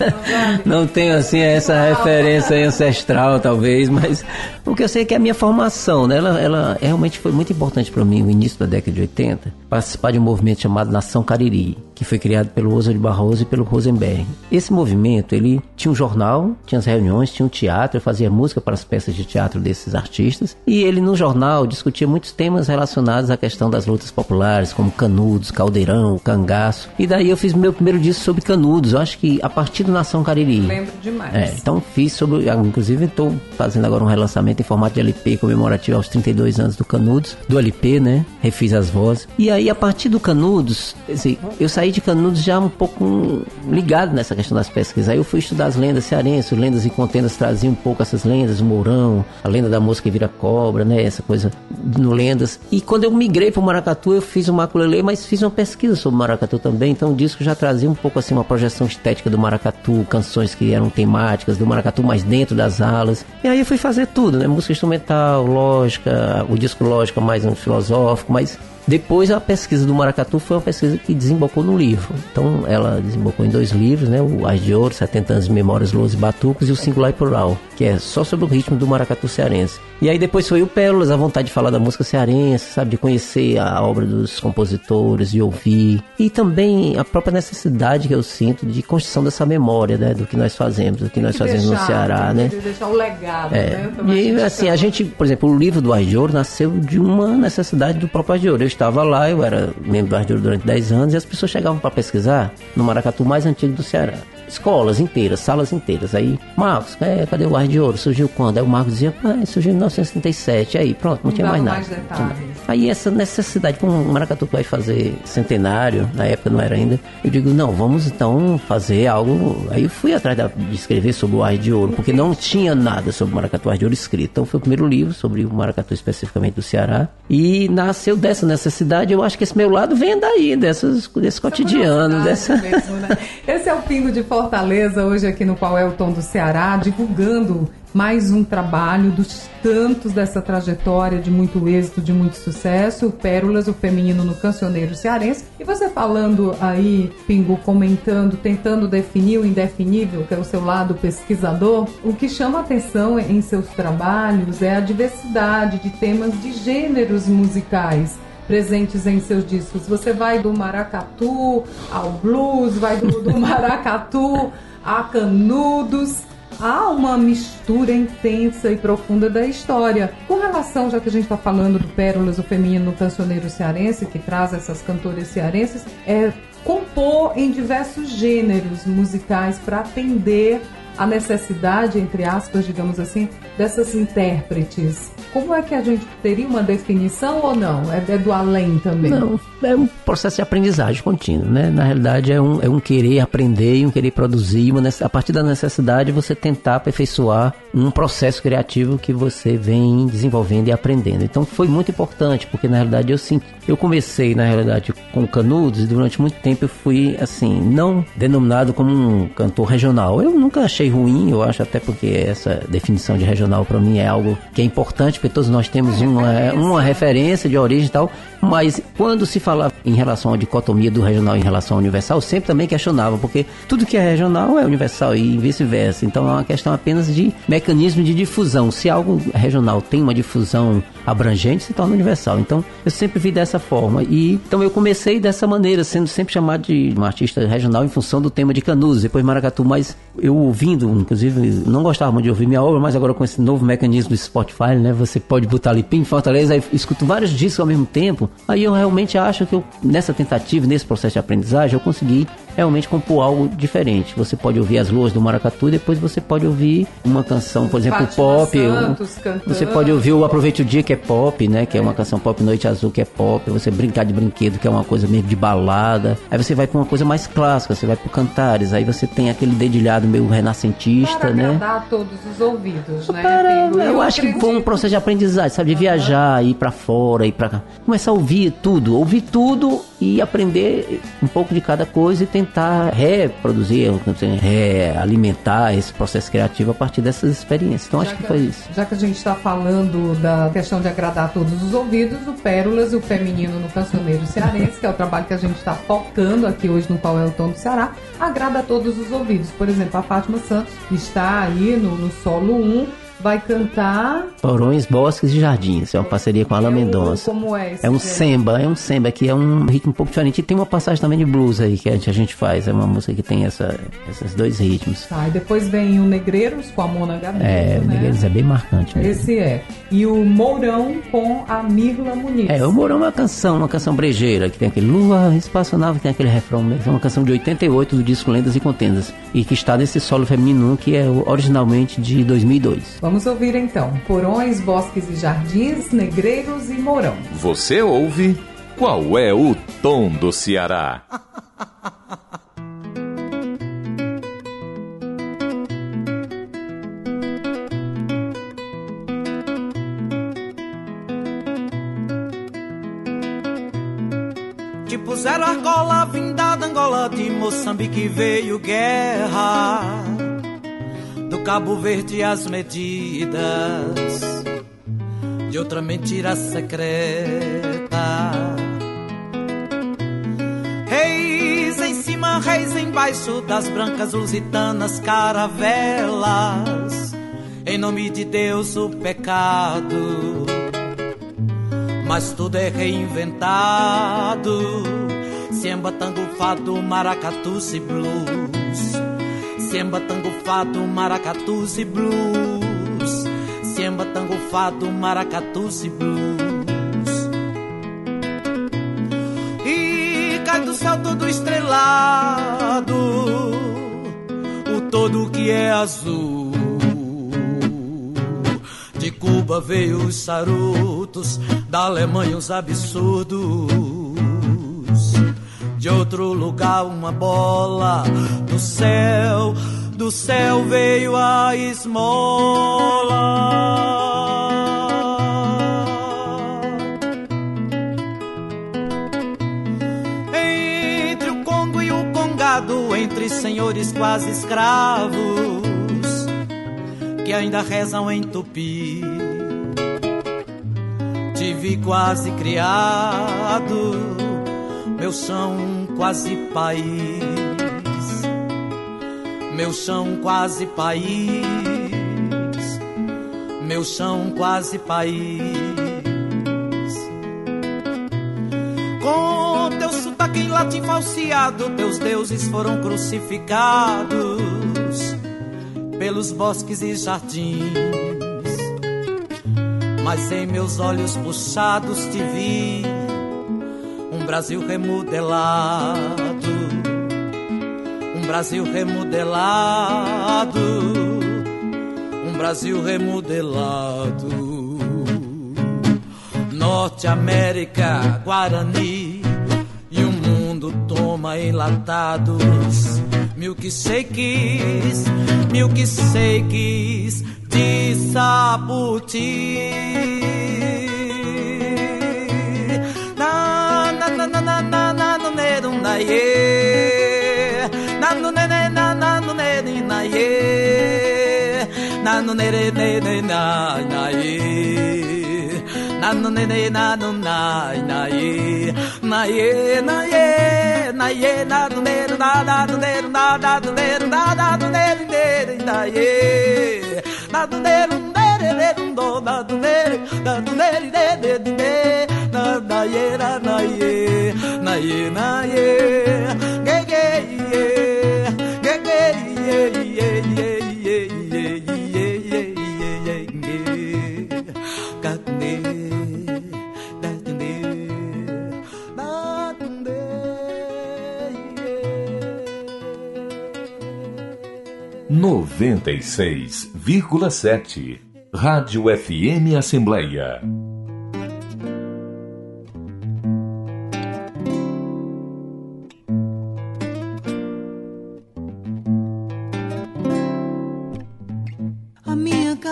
Não, não tenho, assim, essa referência ancestral, talvez, mas o que eu sei é que a minha formação, né, ela, ela realmente foi muito importante para mim, no início da década de oitenta, participar de um movimento chamado Nação Cariri, que foi criado pelo Oswald Barroso e pelo Rosenberg. Esse movimento, ele tinha um jornal, tinha as reuniões, tinha um teatro, eu fazia música para as peças de teatro desses artistas, e ele no jornal discutia muitos temas relacionados à questão das lutas populares, como Canudos, Caldeirão, Cangaço, e daí eu fiz meu primeiro disco sobre Canudos, eu acho que a partir do Nação Cariri. Lembro demais. É, então fiz sobre, inclusive estou fazendo agora um relançamento em formato de L P comemorativo aos trinta e dois anos do Canudos, do L P, né, refiz as vozes, e aí a partir do Canudos, assim, eu saí de Canudos já um pouco ligado nessa questão das pesquisas. Aí eu fui estudar as lendas cearenses, lendas e contendas traziam um pouco essas lendas, o Mourão, a lenda da moça que vira cobra, né, essa coisa no lendas. E quando eu migrei para o maracatu, eu fiz um maculelê, mas fiz uma pesquisa sobre o maracatu também, então o disco já trazia um pouco assim uma projeção estética do maracatu, canções que eram temáticas do maracatu, mas dentro das alas. E aí eu fui fazer tudo, né, música instrumental, lógica, o disco lógica mais um filosófico, mas depois a pesquisa do maracatu foi uma pesquisa que desembocou no livro. Então ela desembocou em dois livros, né? O Ás de Ouro, setenta anos de Memórias, Louros e Batucos, e o Singular e Plural, que é só sobre o ritmo do maracatu cearense. E aí depois foi o Pérolas, a vontade de falar da música cearense, sabe? De conhecer a obra dos compositores, de ouvir. E também a própria necessidade que eu sinto de construção dessa memória, né? Do que nós fazemos, do que nós fazemos deixar, no Ceará, né? De deixar um legado, é. né? E assim, a gente, por exemplo, o livro do Ás de Ouro nasceu de uma necessidade do próprio Ás de Ouro. Eu estava lá, eu era membro do Ás de Ouro durante dez anos, e as pessoas chegavam para pesquisar no maracatu mais antigo do Ceará. Escolas inteiras, salas inteiras. Aí, Marcos, é, cadê o Ás de Ouro? Surgiu quando? Aí o Marcos dizia, pá, surgiu em mil novecentos e setenta e sete. Aí, pronto, não, não tinha mais nada. Mais detalhes. Aí essa necessidade, como o maracatu vai fazer centenário, na época não era ainda, eu digo, não, vamos então fazer algo. Aí eu fui atrás de escrever sobre o Ás de Ouro, porque não tinha nada sobre o maracatu Ás de Ouro escrito. Então foi o primeiro livro sobre o maracatu especificamente do Ceará. E nasceu dessa necessidade. Eu acho que esse meu lado vem daí, dessas, desse cotidiano. Dessa... Mesmo, né? Esse é o Pingo de Fortaleza, hoje aqui no Qual é o Tom do Ceará, divulgando mais um trabalho dos tantos dessa trajetória de muito êxito, de muito sucesso, Pérolas, o feminino no cancioneiro cearense. E você falando aí, Pingo, comentando, tentando definir o indefinível, que é o seu lado pesquisador, o que chama a atenção em seus trabalhos é a diversidade de temas de gêneros musicais presentes em seus discos. Você vai do maracatu ao blues, vai do, do maracatu a canudos. Há uma mistura intensa e profunda da história. Com relação, já que a gente está falando do Pérolas, o feminino no cancioneiro cearense, que traz essas cantoras cearenses, é compor em diversos gêneros musicais para atender a necessidade, entre aspas, digamos assim, dessas intérpretes. Como é que a gente teria uma definição ou não? É, é do além também? Não, é um processo de aprendizagem contínuo, né? Na realidade é um, é um querer aprender e um querer produzir. Uma, a partir da necessidade você tentar aperfeiçoar um processo criativo que você vem desenvolvendo e aprendendo. Então foi muito importante, porque na realidade eu senti, eu comecei na realidade com Canudos e durante muito tempo eu fui assim, não denominado como um cantor regional. Eu nunca achei ruim, eu acho até porque essa definição de regional para mim é algo que é importante, porque todos nós temos uma, uma referência de origem e tal, mas quando se fala em relação à dicotomia do regional em relação ao universal, eu sempre também questionava, porque tudo que é regional é universal e vice-versa, então é uma questão apenas de mecanismo de difusão. Se algo regional tem uma difusão abrangente, se torna universal. Então eu sempre vi dessa forma, e então eu comecei dessa maneira, sendo sempre chamado de um artista regional em função do tema de Canudos, depois Maracatu, mas eu ouvindo, inclusive, não gostava muito de ouvir minha obra, mas agora com esse novo mecanismo do Spotify, né, você pode botar ali Pingo Fortaleza, aí escuto vários discos ao mesmo tempo, aí eu realmente acho que eu, nessa tentativa, nesse processo de aprendizagem, eu consegui realmente compor algo diferente. Você pode ouvir as luas do maracatu, depois você pode ouvir uma canção, por exemplo, Fátima pop, Santos, você pode ouvir o Aproveite o Dia, que é pop, né? Que é uma canção pop, Noite Azul, que é pop. Você Brincar de Brinquedo, que é uma coisa meio de balada. Aí você vai pra uma coisa mais clássica, você vai pro Cantares. Aí você tem aquele dedilhado meio renascentista, para né? Para agradar todos os ouvidos, né? Para, eu, eu acho que foi um processo de aprendizagem, sabe? De viajar, ir pra fora, ir pra... Começar a ouvir tudo, ouvir tudo e aprender um pouco de cada coisa e tentar reproduzir, realimentar esse processo criativo a partir dessas experiências. Então, já acho que, que foi isso. Já que a gente está falando da questão de agradar todos os ouvidos, o Pérolas, o Feminino no Cancioneiro Cearense, que é o trabalho que a gente está focando aqui hoje no Qual é o Tom do Ceará, agrada a todos os ouvidos. Por exemplo, a Fátima Santos está aí no, no solo um, vai cantar Porões, Bosques e Jardins. É uma parceria com a Alain Mendonça. Como é esse? É um samba, é um samba que é um ritmo um pouco diferente. E tem uma passagem também de blues aí que a gente, a gente faz. É uma música que tem essa, esses dois ritmos. Tá, e depois vem o Negreiros com a Mona Gabriel. É, o né? Negreiros é bem marcante mesmo. Esse é. E o Mourão com a Mirla Muniz. É, o Mourão é uma canção, uma canção brejeira, que tem aquele Lua Espaçonave, que tem aquele refrão mesmo. É uma canção de oitenta e oito do disco Lendas e Contendas. E que está nesse solo feminino que é originalmente de dois mil e dois. Vamos ouvir então. Porões, Bosques e Jardins, Negreiros e Mourão. Você ouve Qual é o Tom do Ceará? Te puseram argola vinda da Angola, de Moçambique veio guerra, do Cabo Verde as medidas de outra mentira secreta. Reis em cima, reis embaixo das brancas lusitanas caravelas, em nome de Deus o pecado, mas tudo é reinventado. Samba, tango, fado, maracatus e blues. Samba, tango, fado, maracatus e blues. Samba, tango, fado, maracatus e blues. E cai do céu todo estrelado, o todo que é azul. De Cuba veio os charutos, da Alemanha os absurdos. De outro lugar uma bola, do céu, do céu veio a esmola. Entre o Congo e o Congado, entre senhores quase escravos, que ainda rezam em tupi, te vi quase criado, meu chão quase país, meu chão quase país, meu chão quase país. Com teu sotaque em latim falseado, teus deuses foram crucificados pelos bosques e jardins, mas em meus olhos puxados te vi um Brasil remodelado, um Brasil remodelado, um Brasil remodelado. Norte América, Guarani e o mundo toma enlatados, milkshakes, milkshakes de sabuti. Na na na na na na na no nedo na ye, na no ne ne na na no ne ni na ye, na no ne ne ne na na ye, na no ne ne na no na na ye, na ye na ye, na ye na no ne na na no ne na na no ne na na no ne ne na ye, na no ne ne ne do na do ne na do ne ne ne na na ye na na ye, na ye na ye, ge ge ye, ge ge ye ye ye ye ye ye ye ye ye, got me. noventa e seis vírgula sete Rádio F M Assembleia.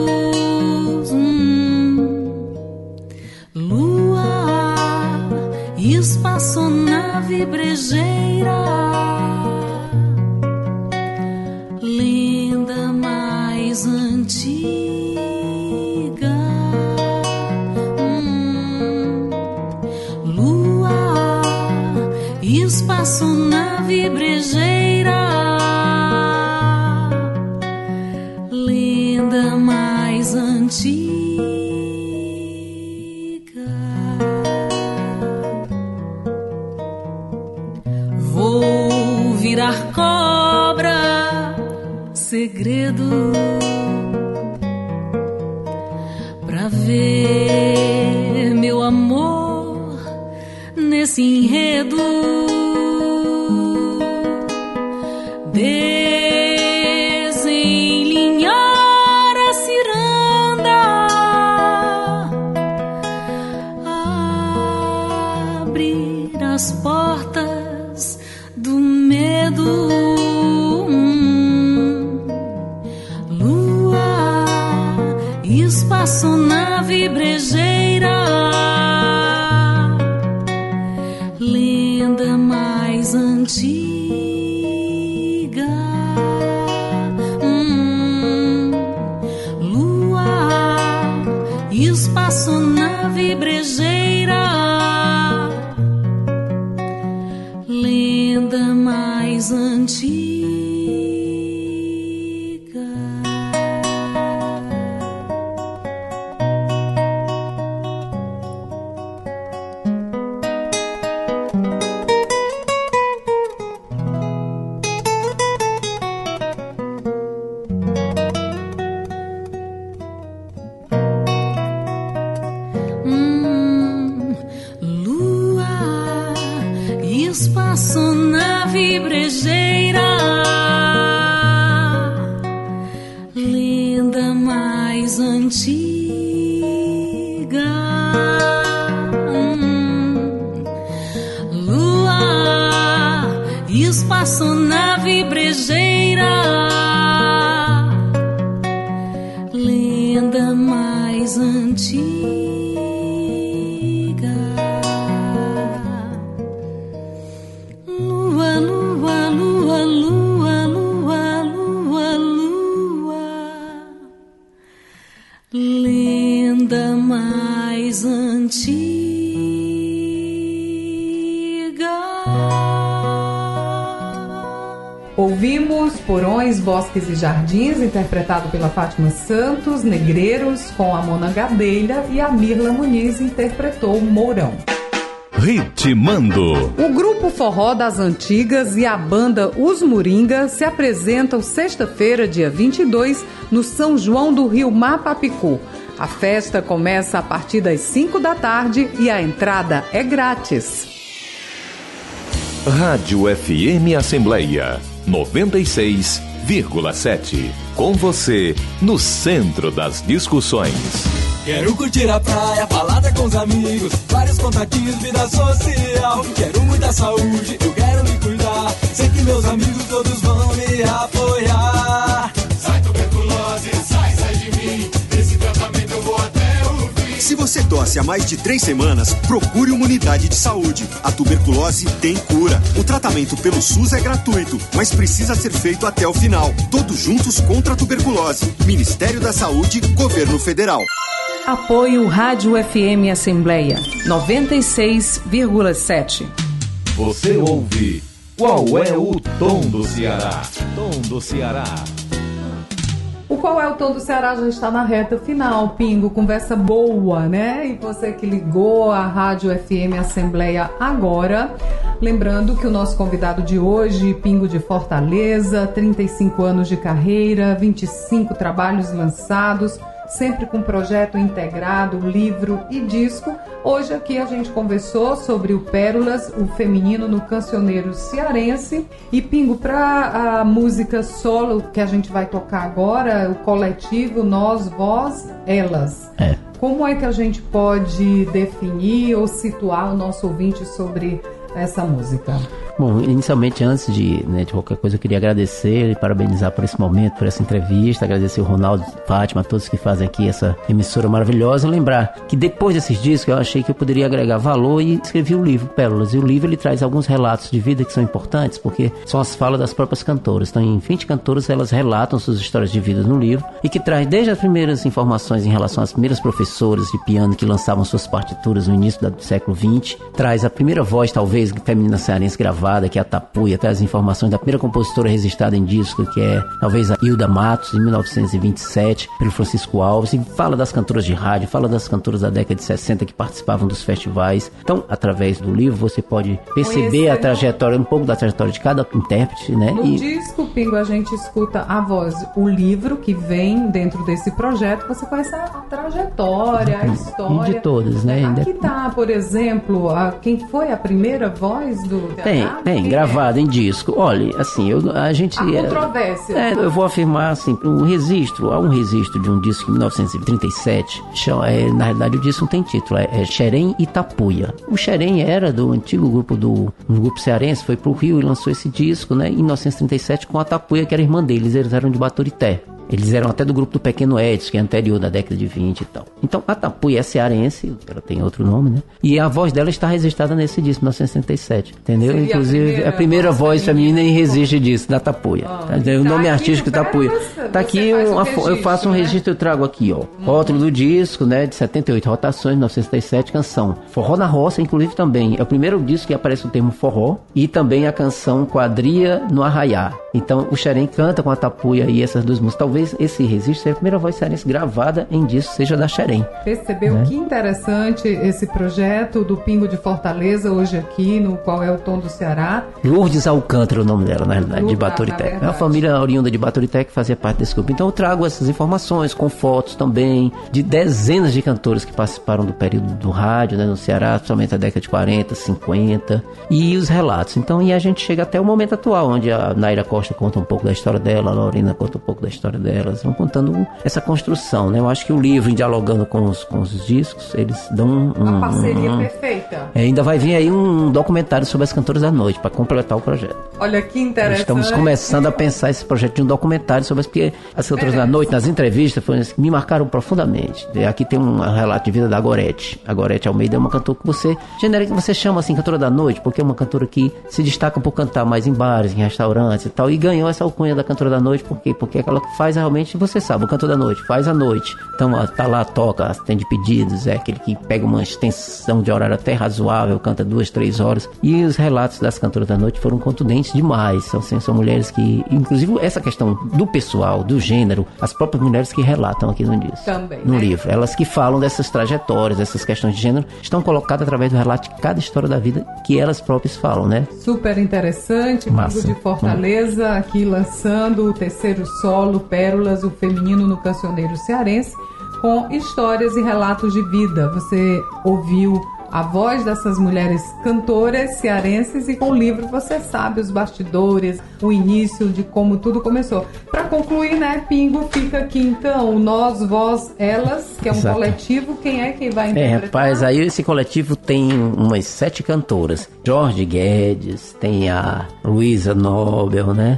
hum, lua, espaçonave brejeira, lenda mais antiga, hum, lua, espaçonave brejeira, lenda mais antiga. Vou virar cobra, segredo, pra ver meu amor nesse enredo. Desenlinhar a ciranda, abrir as portas do medo. Lua, espaçonave brejeira, lenda mais antiga. Hum, lua, espaçonave brejeira, lenda mais antiga. Hum, lua, espaçonave brejeira, lenda mais antiga. Hum, lua, espaçonave brejeira, lenda mais antiga. Lua, lua, lua, lua, lua, lua, lua, lenda mais antiga. Ouvimos Porões, Bosques e Jardins, interpretado pela Fátima Santos, Negreiros, com a Mona Gadelha, e a Mirla Muniz interpretou Mourão. Ritmando. O grupo Forró das Antigas e a banda Os Moringa se apresentam sexta-feira, dia vinte e dois, no São João do Rio Mapapicu. A festa começa a partir das cinco da tarde e a entrada é grátis. Rádio F M Assembleia noventa e seis vírgula sete. Com você, no centro das discussões. Quero curtir a praia, balada com os amigos, vários contatinhos, vida social. Quero muita saúde, eu quero me cuidar. Sei que meus amigos todos vão me apoiar. Sai tuberculose, sai, sai de mim. Esse tratamento eu vou até o fim. Se você tosse há mais de três semanas, procure uma unidade de saúde. A tuberculose tem cura. O tratamento pelo SUS é gratuito, mas precisa ser feito até o final. Todos juntos contra a tuberculose. Ministério da Saúde, Governo Federal. Apoio Rádio F M Assembleia noventa e seis vírgula sete. Você ouve Qual é o Tom do Ceará? Tom do Ceará. O Qual é o Tom do Ceará já está na reta final, Pingo, conversa boa, né? E você que ligou a Rádio F M Assembleia agora, lembrando que o nosso convidado de hoje, Pingo de Fortaleza, trinta e cinco anos de carreira, vinte e cinco trabalhos lançados, sempre com projeto integrado, livro e disco. Hoje aqui a gente conversou sobre o Pérolas, o feminino no cancioneiro cearense. E Pingo, para a música solo que a gente vai tocar agora, o coletivo Nós, Vós, Elas. É. Como é que a gente pode definir ou situar o nosso ouvinte sobre essa música? Bom, inicialmente, antes de, né, de qualquer coisa, eu queria agradecer e parabenizar por esse momento, por essa entrevista, agradecer o Ronaldo, Fátima, a todos que fazem aqui essa emissora maravilhosa, e lembrar que depois desses discos eu achei que eu poderia agregar valor e escrevi o livro Pérolas, e o livro ele traz alguns relatos de vida que são importantes, porque são as falas das próprias cantoras. Então, em vinte cantoras, elas relatam suas histórias de vida no livro, e que traz desde as primeiras informações em relação às primeiras professoras de piano que lançavam suas partituras no início do século vinte, traz a primeira voz, talvez, feminina cearense gravada, que é a Tapuia, traz informações da primeira compositora registrada em disco, que é talvez a Hilda Matos, em mil novecentos e vinte e sete, pelo Francisco Alves, e fala das cantoras de rádio, fala das cantoras da década de sessenta que participavam dos festivais. Então, através do livro, você pode perceber Conhecer a trajetória, um pouco da trajetória de cada intérprete, né? No e... disco, Pingo, a gente escuta a voz, o livro que vem dentro desse projeto, você conhece a trajetória, a história. De todas, né? Aqui tá, por exemplo, a, quem foi a primeira voz do... Tem, tem, gravada é? em disco. Olha, assim, eu, a gente... A controvérsia. É, eu vou afirmar, assim, um registro, há um registro de um disco em mil novecentos e trinta e sete, chama, é, na realidade o disco não tem título, é, é Xerém e Tapuia. O Xerém era do antigo grupo do um grupo cearense, foi pro Rio e lançou esse disco, né, em mil novecentos e trinta e sete com a Tapuia, que era irmã deles, eles eram de Baturité. Eles eram até do grupo do Pequeno Edson, que é anterior da década de vinte e tal. Então, a Tapuia é cearense, ela tem outro nome, né? E a voz dela está registrada nesse disco, mil novecentos e trinta e sete, entendeu? Seria Inclusive, a primeira, a primeira voz feminina em registro disso, da Tapuia. Oh, tá? O nome tá artístico Tapuia. Tá aqui, um, registro, eu faço um registro, né? Eu trago aqui, ó. Hum. Rótulo do disco, né? De setenta e oito rotações, mil novecentos e setenta e sete, canção Forró na Roça, inclusive também. É o primeiro disco que aparece o termo forró, e também a canção Quadrilha no Arraiá. Então, o Xerém canta com a Tapuia e essas duas músicas. Talvez esse registro seja a primeira voz cearense gravada em disco, seja da Xerém. Percebeu, né? Que interessante esse projeto do Pingo de Fortaleza, hoje aqui, no Qual é o Tom do Ceará. Lourdes Alcântara é o nome dela, na realidade, de Baturité. É uma família oriunda de Baturité que fazia parte desse grupo. Então, eu trago essas informações com fotos também de dezenas de cantores que participaram do período do rádio, né, no Ceará, principalmente a década de quarenta, cinquenta, e os relatos. Então, e a gente chega até o momento atual, onde a Naira Costa conta um pouco da história dela, a Lorena conta um pouco da história delas, vão contando essa construção, né? Eu acho que o livro, dialogando com os, com os discos, eles dão um... Uma parceria um, perfeita. É, ainda vai vir aí um documentário sobre as cantoras da noite, para completar o projeto. Olha que interessante. Estamos começando a pensar esse projeto de um documentário sobre as, porque as cantoras da noite, nas entrevistas, foi, me marcaram profundamente. Aqui tem um relato de vida da Gorete. A Gorete Almeida é uma cantora que você, genérica, você chama assim, cantora da noite, porque é uma cantora que se destaca por cantar mais em bares, em restaurantes e tal, e ganhou essa alcunha da cantora da noite, por quê? Porque ela faz realmente, você sabe, o cantor da noite, faz a noite. Então, tá lá, toca, atende pedidos, é aquele que pega uma extensão de horário até razoável, canta duas, três horas. E os relatos das cantoras da noite foram contundentes demais. São, assim, são mulheres que, inclusive, essa questão do pessoal, do gênero, as próprias mulheres que relatam aqui no disco. Também, no né? livro. Elas que falam dessas trajetórias, dessas questões de gênero, estão colocadas através do relato de cada história da vida que elas próprias falam, né? Super interessante, Pingo de Fortaleza, hum. aqui lançando o terceiro solo, Pérolas, o feminino no cancioneiro cearense, com histórias e relatos de vida. Você ouviu a voz dessas mulheres cantoras cearenses e com o livro você sabe os bastidores, o início de como tudo começou. Para concluir, né, Pingo, fica aqui então o Nós, Vós, Elas, que é um Exato. coletivo. Quem é que vai interpretar? É, rapaz, aí esse coletivo tem umas sete cantoras. Jorge Guedes, tem a Luísa Nobel, né?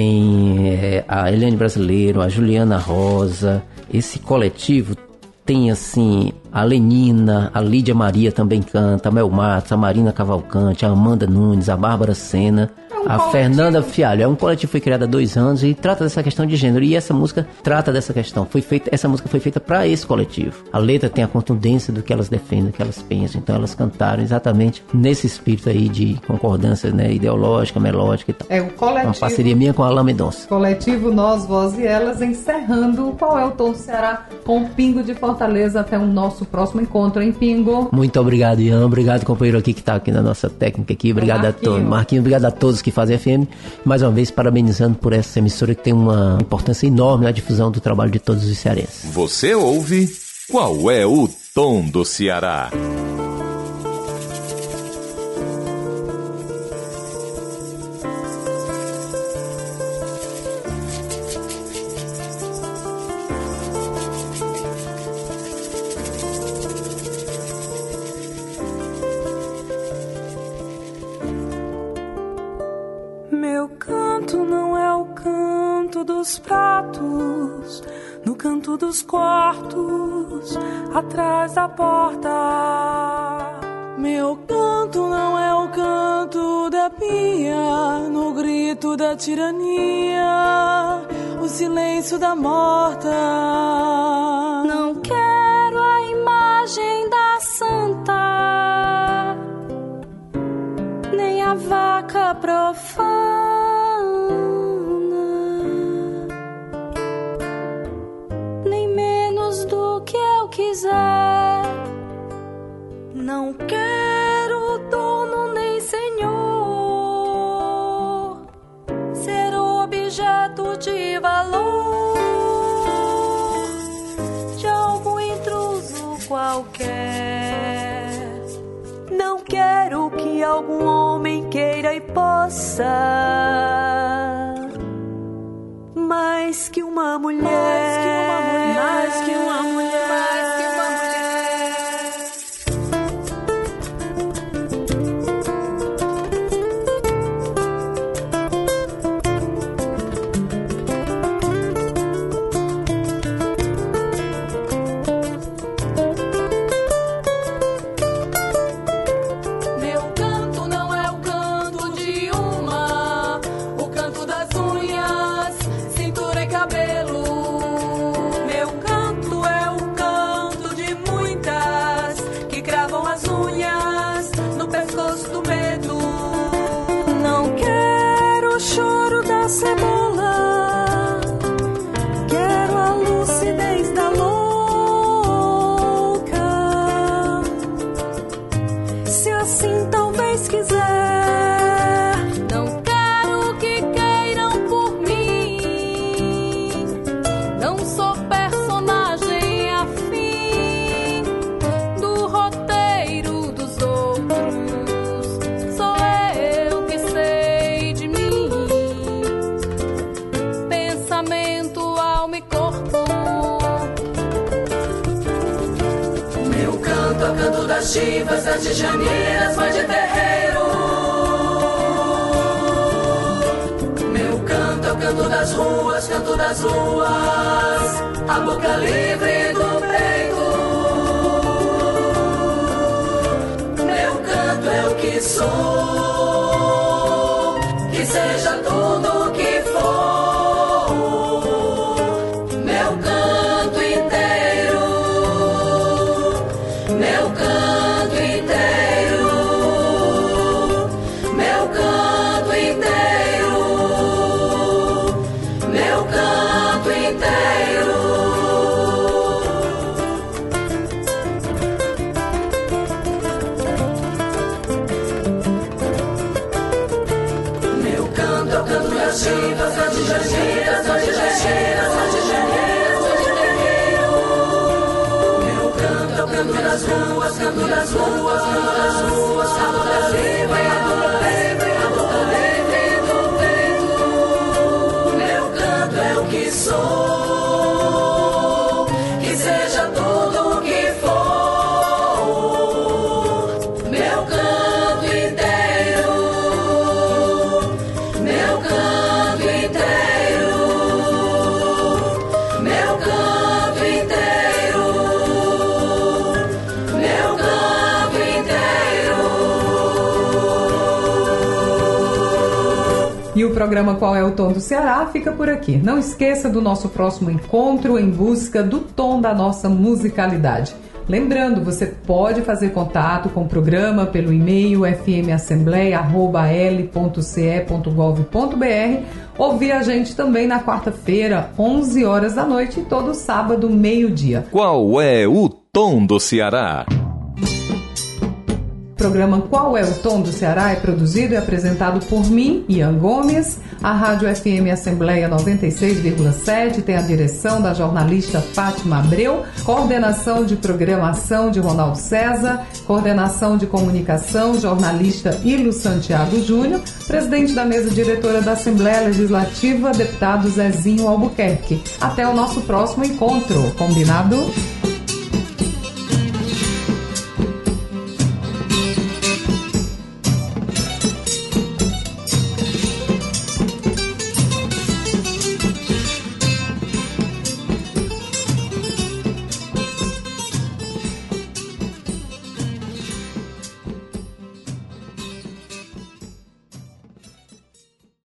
Tem é, a Helene Brasileiro, a Juliana Rosa. Esse coletivo tem, assim, a Lenina, a Lídia Maria também canta, a Mel Matos, a Marina Cavalcante, a Amanda Nunes, a Bárbara Sena, é um a coletivo. Fernanda Fialho. É um coletivo que foi criado há dois anos e trata dessa questão de gênero. E essa música trata dessa questão. Foi feita, essa música foi feita para esse coletivo. A letra tem a contundência do que elas defendem, do que elas pensam. Então elas cantaram exatamente nesse espírito aí de concordância, né, ideológica, melódica e tal. É o coletivo. Uma parceria minha com a Alain Mendonça. Coletivo Nós, Vós e Elas, encerrando Qual é o Tom do Ceará com o Pingo de Fortaleza. Até o nosso próximo encontro, hein, Pingo? Muito obrigado, Ian. Obrigado, companheiro aqui que está aqui na nossa técnica aqui. Obrigado a todos. Marquinhos, obrigado a todos que fazem F M. Mais uma vez, parabenizando por essa emissora que tem uma importância enorme na difusão do trabalho de todos os cearenses. Você ouve Qual é o Tom do Ceará? canto dos quartos, atrás da porta. Meu canto não é o canto da pia, no grito da tirania, o silêncio da morta. Não quero a imagem da santa, nem a vaca profana, nem menos do que eu quiser. Não quero dono nem senhor, ser objeto de valor de algum intruso qualquer. Não quero que algum homem queira e possa mais que uma mulher, mais que uma mulher, mais que uma mulher, mais que uma mulher. Cebola, quero a lucidez da louca, se assim talvez quiser. Não quero que queiram por mim, não sou personagem afim do roteiro dos outros, sou eu que sei de mim. Alma e corpo. Meu canto é o canto das chivas, das tijaniras, mãe de terreiro. Meu canto é o canto das ruas, canto das ruas, a boca livre do peito. Meu canto é o que sou, que seja tudo o que for. Chivas, as tijaniras, as tijaniras, as tijaniras, as tijaniras. Meu canto é o canto das ruas, canto das ruas, canto das ruas, canto das livre, a boca livre, a boca livre do vento. Meu canto é o que sou, que seja tudo o que for. Meu canto inteiro, meu canto. E o programa Qual é o Tom do Ceará fica por aqui. Não esqueça do nosso próximo encontro em busca do tom da nossa musicalidade. Lembrando, você pode fazer contato com o programa pelo e-mail f m assembleia arroba l ponto c e ponto gov ponto b r, ouvir a gente também na quarta-feira, onze horas da noite, e todo sábado, meio-dia. Qual é o Tom do Ceará? O programa Qual é o Tom do Ceará é produzido e apresentado por mim, Ian Gomes. A Rádio F M Assembleia noventa e seis vírgula sete tem a direção da jornalista Fátima Abreu, coordenação de programação de Ronaldo César, coordenação de comunicação, jornalista Ilo Santiago Júnior, presidente da mesa diretora da Assembleia Legislativa, deputado Zezinho Albuquerque. Até o nosso próximo encontro, combinado?